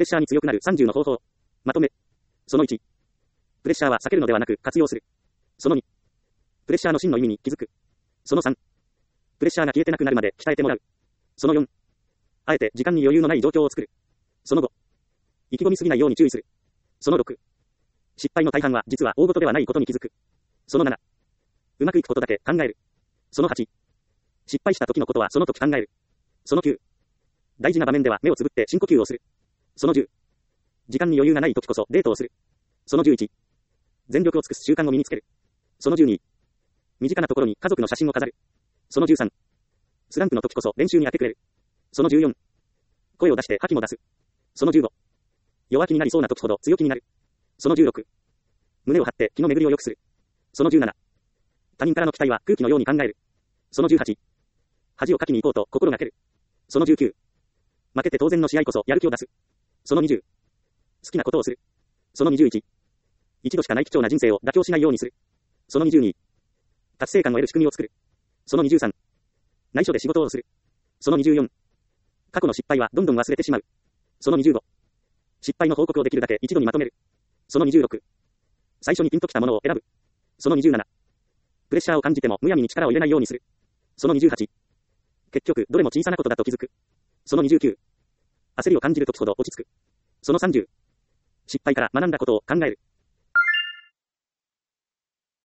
レッシャーに強くなる30の方法。まとめ。その1。プレッシャーは避けるのではなく活用する。その2。プレッシャーの真の意味に気づく。その3。プレッシャーが消えてなくなるまで鍛えてもらう。その4。あえて時間に余裕のない状況を作る。その5。意気込みすぎないように注意する。その6。失敗の大半は実は大事ではないことに気づく。その7。うまくいくことだけ考える。その8。失敗した時のことはその時考える。その9。大事な場面では目をつぶって深呼吸をする。その10。時間に余裕がない時こそデートをする。その11。全力を尽くす習慣を身につける。その12。身近なところに家族の写真を飾る。その13。スランプの時こそ練習に当てくれる。その14。声を出して覇気も出す。その15。弱気になりそうな時ほど強気になる。その16。胸を張って気の巡りを良くする。その17。他人からの期待は空気のように考える。その18。恥をかきに行こうと心がける。その19。負けて当然の試合こそやる気を出す。その20。好きなことをする。その21。一度しかない貴重な人生を妥協しないようにする。その22。達成感を得る仕組みを作る。その23。内緒で仕事をする。その24。過去の失敗はどんどん忘れてしまう。その25。失敗の報告をできるだけ一度にまとめる。その26。最初にピンときたものを選ぶ。その27。プレッシャーを感じてもむやみに力を入れないようにする。その28。結局どれも小さなことだと気づく。その29。焦りを感じるときほど落ち着く。その30。失敗から学んだことを考える。